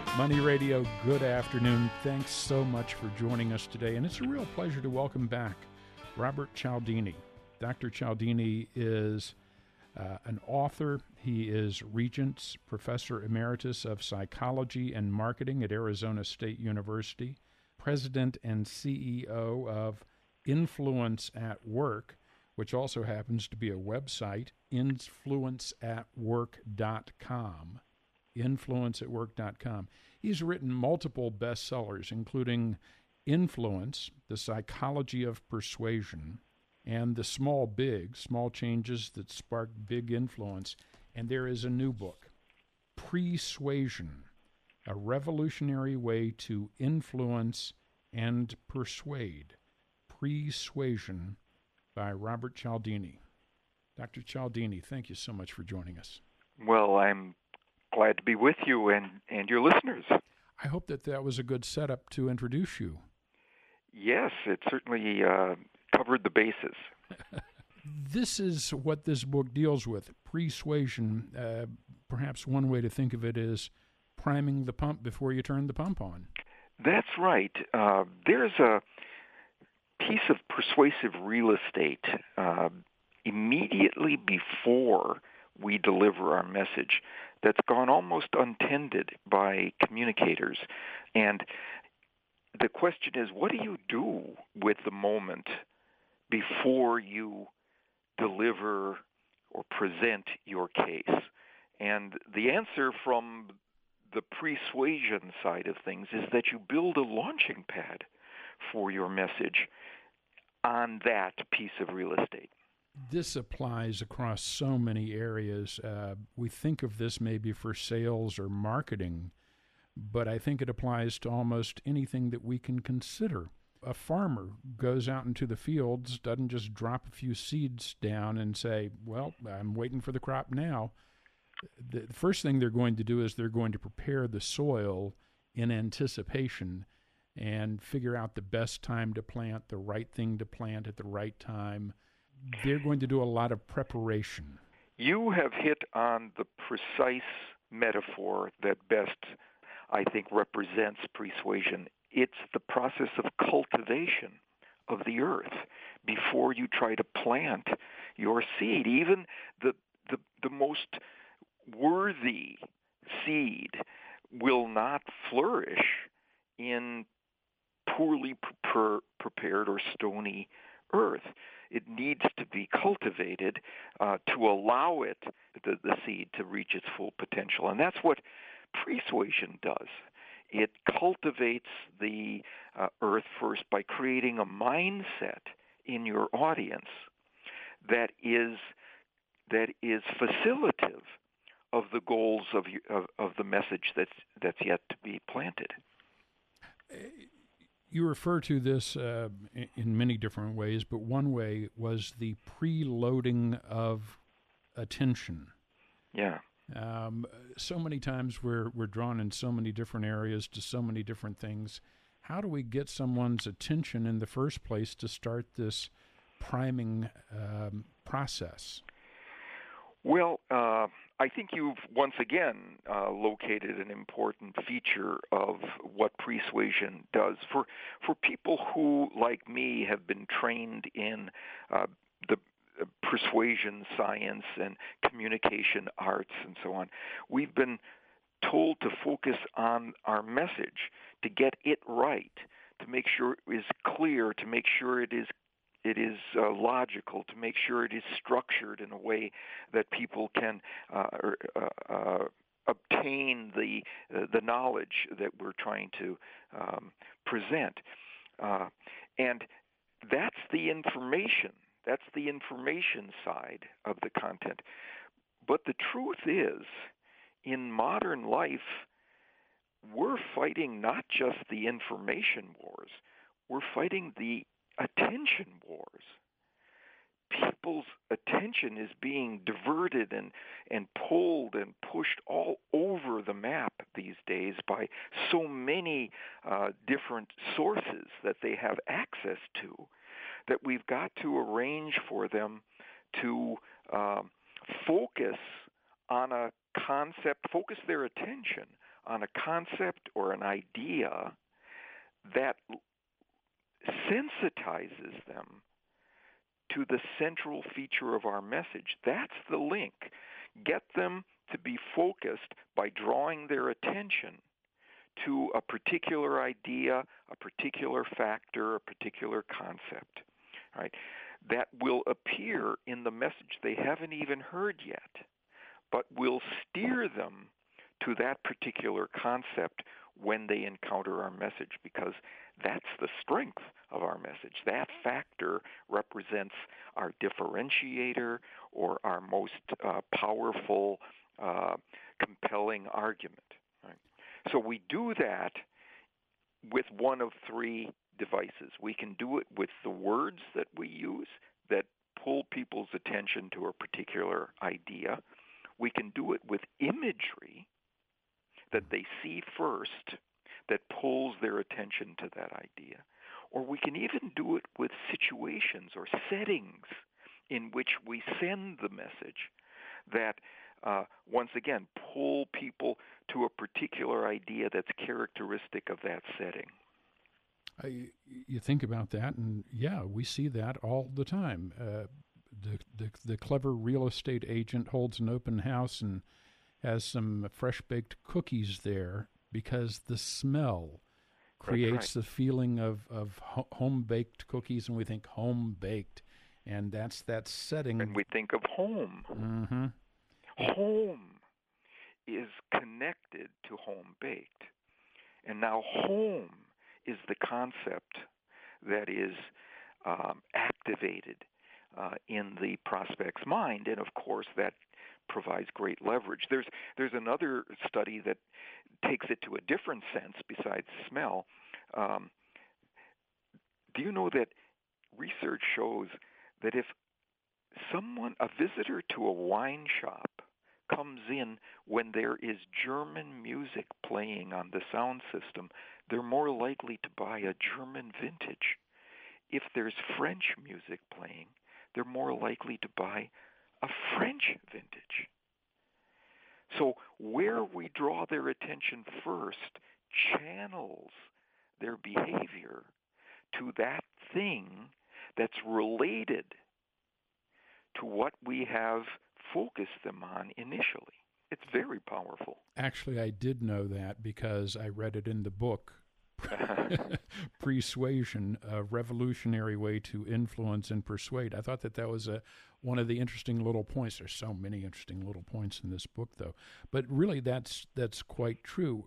Money Radio, good afternoon. Thanks so much for joining us today. And it's a real pleasure to welcome back Robert Cialdini. Dr. Cialdini is an author. He is Regents Professor Emeritus of Psychology and Marketing at Arizona State University, President and CEO of Influence at Work, which also happens to be a website, influenceatwork.com. influenceatwork.com. He's written multiple bestsellers, including Influence, The Psychology of Persuasion, and The Small Changes That Spark Big Influence. And there is a new book, Persuasion, A Revolutionary Way to Influence and Persuade. Persuasion by Robert Cialdini. Dr. Cialdini, thank you so much for joining us. Well, I'm glad to be with you and your listeners. I hope that was a good setup to introduce you. Yes, it certainly covered the bases. This is what this book deals with, persuasion. Perhaps one way to think of it is priming the pump before you turn the pump on. That's right. There's a piece of persuasive real estate immediately before we deliver our message that's gone almost untended by communicators. And the question is, what do you do with the moment before you deliver or present your case? And the answer from the persuasion side of things is that you build a launching pad for your message on that piece of real estate. This applies across so many areas. We think of this maybe for sales or marketing, but I think it applies to almost anything that we can consider. A farmer goes out into the fields, doesn't just drop a few seeds down and say, well, I'm waiting for the crop now. The first thing they're going to do is they're going to prepare the soil in anticipation and figure out the best time to plant, the right thing to plant at the right time. They're going to do a lot of preparation. You have hit on the precise metaphor that best, I think, represents persuasion. It's the process of cultivation of the earth before you try to plant your seed. Even the most worthy seed will not flourish in poorly prepared or stony earth. It needs to be cultivated to allow it, the seed, to reach its full potential. And that's what persuasion does. It cultivates the earth first by creating a mindset in your audience that is facilitative of the goals of the message that's yet to be planted. You refer to this in many different ways, but one way was the preloading of attention. Yeah. So many times we're drawn in so many different areas to so many different things. How do we get someone's attention in the first place to start this priming process? Well, I think you've once again located an important feature of what persuasion does. For people who, like me, have been trained in the persuasion science and communication arts and so on, we've been told to focus on our message, to get it right, to make sure it is clear, to make sure it is logical, to make sure it is structured in a way that people can obtain the knowledge that we're trying to present. And that's the information. That's the information side of the content. But the truth is, in modern life, we're fighting not just the information wars, we're fighting the attention wars. People's attention is being diverted and pulled and pushed all over the map these days by so many different sources that they have access to, that we've got to arrange for them to focus on a concept, focus their attention on a concept or an idea that sensitizes them to the central feature of our message. That's the link. Get them to be focused by drawing their attention to a particular idea, a particular factor, a particular concept, right? That will appear in the message they haven't even heard yet, but will steer them to that particular concept when they encounter our message, because that's the strength of our message. That factor represents our differentiator or our most powerful, compelling argument. Right? So we do that with one of three devices. We can do it with the words that we use that pull people's attention to a particular idea. We can do it with imagery that they see first that pulls their attention to that idea. Or we can even do it with situations or settings in which we send the message that, once again, pull people to a particular idea that's characteristic of that setting. You think about that, and yeah, we see that all the time. The clever real estate agent holds an open house and has some fresh-baked cookies there because the smell creates the feeling of home-baked cookies, and we think home-baked, and that's that setting. And we think of home. Mm-hmm. Home is connected to home-baked. And now home is the concept that is activated in the prospect's mind, and of course that provides great leverage. There's another study that takes it to a different sense besides smell. Do you know that research shows that if a visitor to a wine shop comes in when there is German music playing on the sound system, they're more likely to buy a German vintage. If there's French music playing, they're more likely to buy a French vintage. So where we draw their attention first channels their behavior to that thing that's related to what we have focused them on initially. It's very powerful. Actually, I did know that because I read it in the book, Persuasion, A Revolutionary Way to Influence and Persuade. I thought that was one of the interesting little points. There's so many interesting little points in this book, though. But really, that's quite true.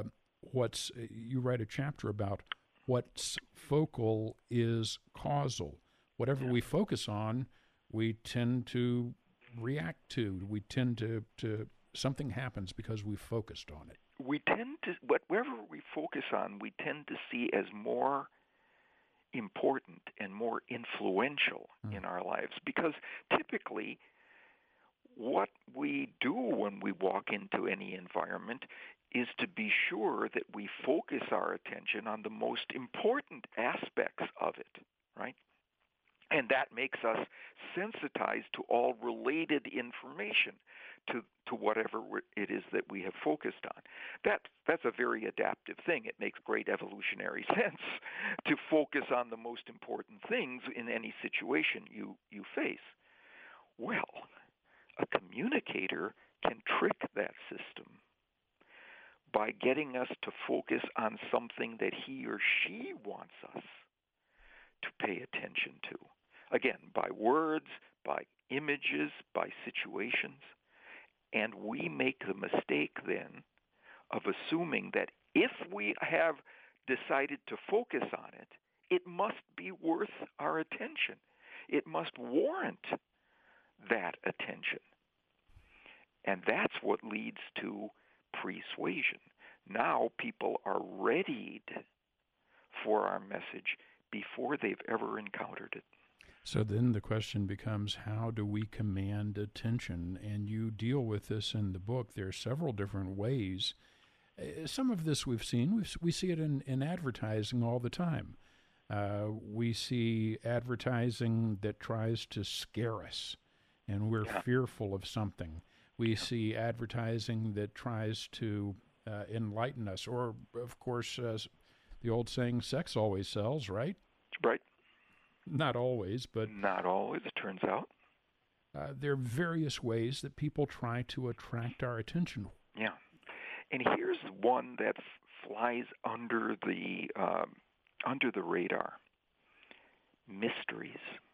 You write a chapter about what's focal is causal. Whatever we focus on, we tend to react to. We tend to something happens because we focused on it. We tend to, whatever we focus on, we tend to see as more important and more influential in our lives, because typically what we do when we walk into any environment is to be sure that we focus our attention on the most important aspects of it, right? And that makes us sensitized to all related information, to whatever it is that we have focused on. That's a very adaptive thing. It makes great evolutionary sense to focus on the most important things in any situation you face. Well, a communicator can trick that system by getting us to focus on something that he or she wants us to pay attention to. Again, by words, by images, by situations. And we make the mistake then of assuming that if we have decided to focus on it, it must be worth our attention. It must warrant that attention. And that's what leads to persuasion. Now people are readied for our message before they've ever encountered it. So then the question becomes, how do we command attention? And you deal with this in the book. There are several different ways. Some of this we've seen. We see it in advertising all the time. We see advertising that tries to scare us, and we're fearful of something. We see advertising that tries to enlighten us. Or, of course, the old saying, sex always sells, right? Right. Not always, but... Not always, it turns out. There are various ways that people try to attract our attention. Yeah. And here's one that flies under the radar. Mysteries.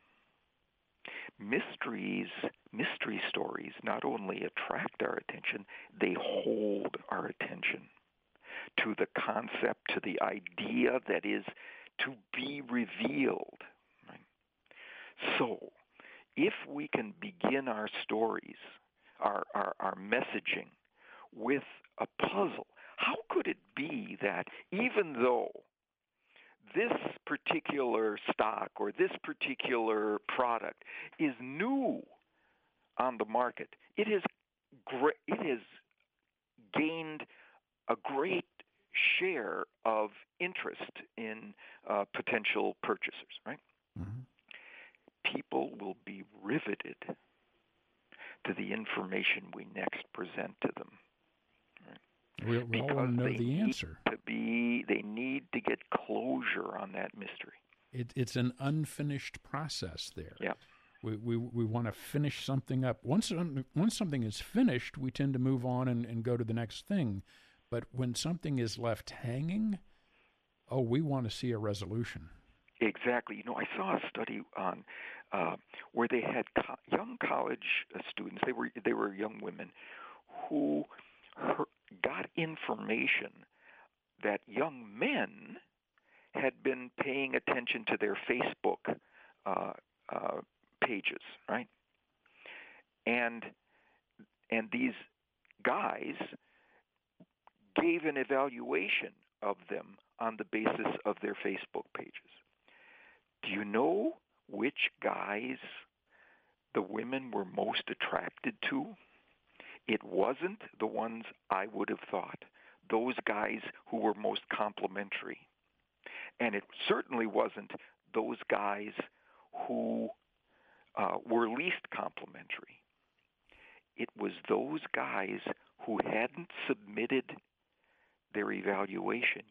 Mystery stories not only attract our attention, they hold our attention to the concept, to the idea that is to be revealed. Right? So, if we can begin our stories, our messaging, with a puzzle, how could it be that even though this particular stock or this particular product is new on the market, it has gained a great share of interest in potential purchasers, right? Mm-hmm. People will be riveted to the information we next present to them. Right? We all want to know the answer. They need to get closure on that mystery. It's an unfinished process there. Yeah. We want to finish something up. Once something is finished, we tend to move on and go to the next thing. But when something is left hanging, we want to see a resolution. Exactly. I saw a study on where they had young college students. They were young women who got information that young men had been paying attention to their Facebook pages, right? And these guys gave an evaluation of them on the basis of their Facebook pages. Do you know which guys the women were most attracted to? It wasn't the ones I would have thought, those guys who were most complimentary. And it certainly wasn't those guys who were least complimentary. It was those guys who hadn't submitted their evaluation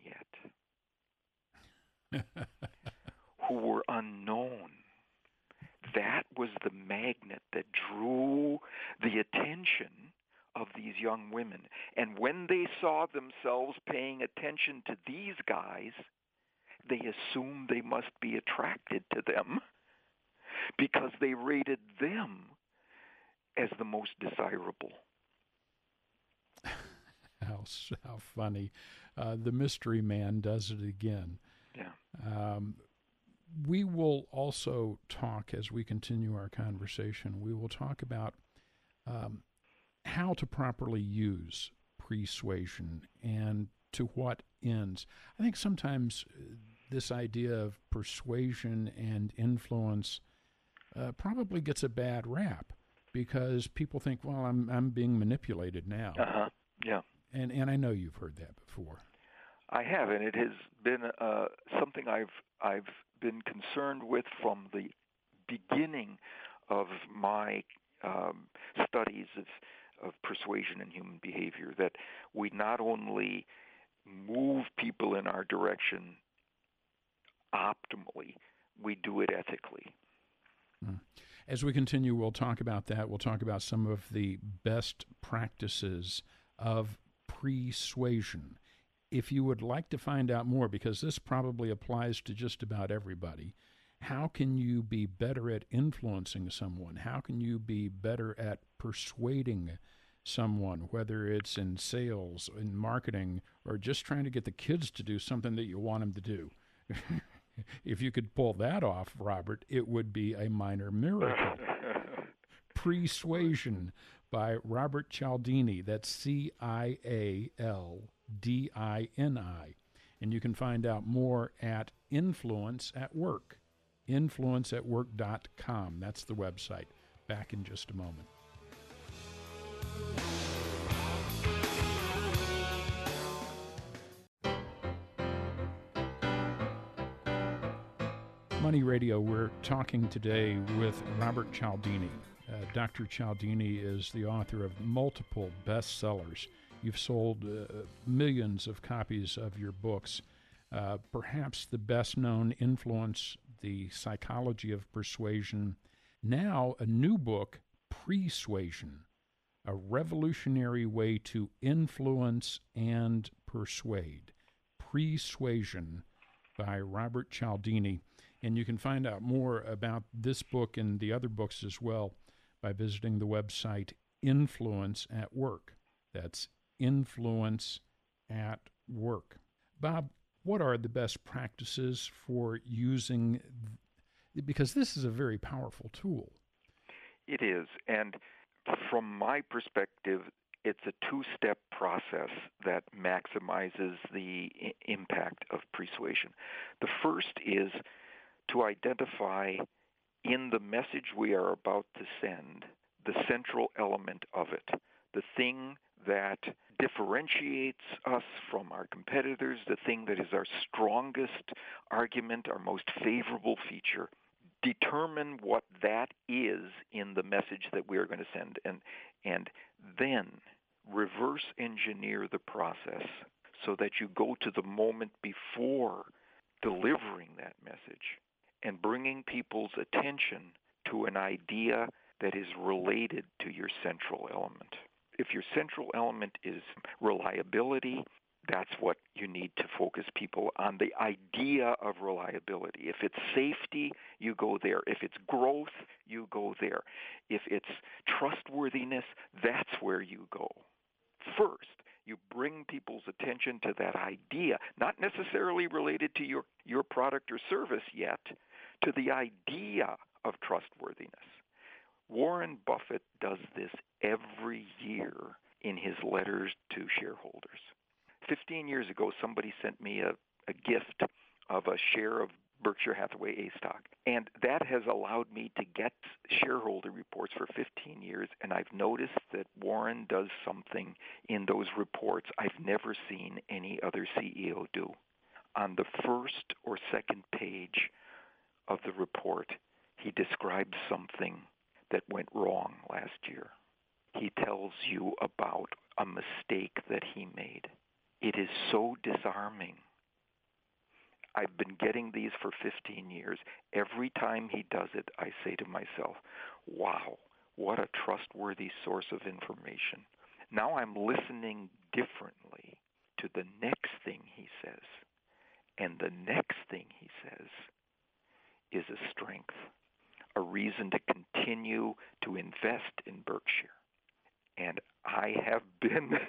yet, who were unknown. That was the magnet that drew the attention of these young women. And when they saw themselves paying attention to these guys, they assumed they must be attracted to them because they rated them as the most desirable. How funny. The mystery man does it again. Yeah. We will also talk, as we continue our conversation, we will talk about how to properly use persuasion and to what ends. I think sometimes this idea of persuasion and influence probably gets a bad rap because people think, well, I'm being manipulated now. Yeah. And I know you've heard that before. I have, and it has been something I've been concerned with from the beginning of my studies of persuasion and human behavior, that we not only move people in our direction optimally, we do it ethically. As we continue, we'll talk about that. We'll talk about some of the best practices of persuasion. If you would like to find out more, because this probably applies to just about everybody, how can you be better at influencing someone? How can you be better at persuading someone, whether it's in sales, in marketing, or just trying to get the kids to do something that you want them to do? If you could pull that off, Robert, it would be a minor miracle. Persuasion by Robert Cialdini. That's Cialdini. And you can find out more at Influence at Work. influenceatwork.com. That's the website. Back in just a moment. Money Radio, we're talking today with Robert Cialdini. Dr. Cialdini is the author of multiple bestsellers. You've sold millions of copies of your books. Perhaps the best-known Influence, The Psychology of Persuasion. Now, a new book, Pre-Suasion, A Revolutionary Way to Influence and Persuade. Pre-Suasion by Robert Cialdini. And you can find out more about this book and the other books as well by visiting the website Influence at Work. That's Influence at Work. Bob, what are the best practices for using, because this is a very powerful tool? It is, and from my perspective, it's a two-step process that maximizes the impact of persuasion. The first is to identify in the message we are about to send the central element of it, the thing that differentiates us from our competitors, the thing that is our strongest argument, our most favorable feature. Determine what that is in the message that we are going to send, and then reverse engineer the process so that you go to the moment before delivering that message and bringing people's attention to an idea that is related to your central element. If your central element is reliability, that's what you need to focus people on, the idea of reliability. If it's safety, you go there. If it's growth, you go there. If it's trustworthiness, that's where you go. First, you bring people's attention to that idea, not necessarily related to your product or service yet, to the idea of trustworthiness. Warren Buffett does this every year in his letters to shareholders. 15 years ago, somebody sent me a gift of a share of Berkshire Hathaway A stock, and that has allowed me to get shareholder reports for 15 years, and I've noticed that Warren does something in those reports I've never seen any other CEO do. On the first or second page of the report, he describes something that went wrong last year. He tells you about a mistake that he made. It is so disarming. I've been getting these for 15 years. Every time he does it, I say to myself, wow, what a trustworthy source of information. Now I'm listening differently to the next thing he says. And the next thing he says is a strength, a reason to continue to invest in Berkshire. And I have been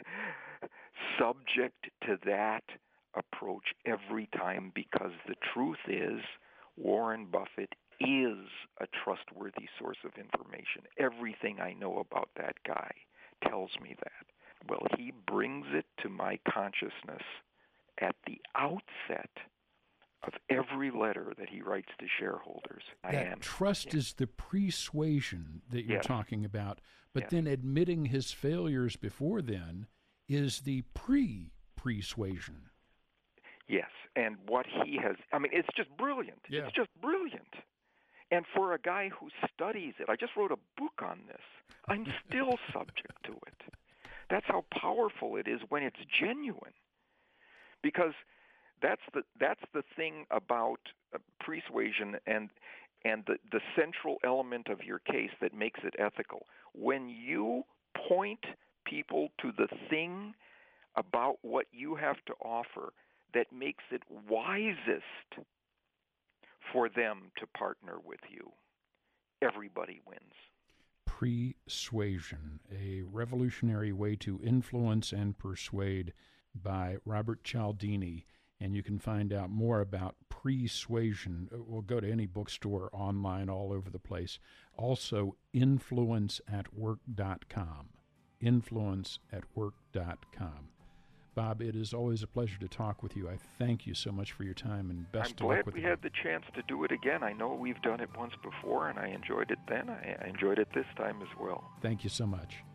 subject to that approach every time because the truth is Warren Buffett is a trustworthy source of information. Everything I know about that guy tells me that. Well, he brings it to my consciousness at the outset of every letter that he writes to shareholders. Trust is the persuasion that you're talking about, but then admitting his failures before then is the persuasion. Yes, and what he has, it's just brilliant. Yeah. It's just brilliant. And for a guy who studies it, I just wrote a book on this. I'm still subject to it. That's how powerful it is when it's genuine. Because that's the thing about persuasion and the central element of your case that makes it ethical. When you point people to the thing about what you have to offer that makes it wisest for them to partner with you, everybody wins. Persuasion, A Revolutionary Way to Influence and Persuade by Robert Cialdini. And you can find out more about persuasion. We'll go to any bookstore, online, all over the place. Also, influenceatwork.com. Influenceatwork.com. Bob, it is always a pleasure to talk with you. I thank you so much for your time, and best of luck with it. I'm glad we had the chance to do it again. I know we've done it once before, and I enjoyed it then. I enjoyed it this time as well. Thank you so much.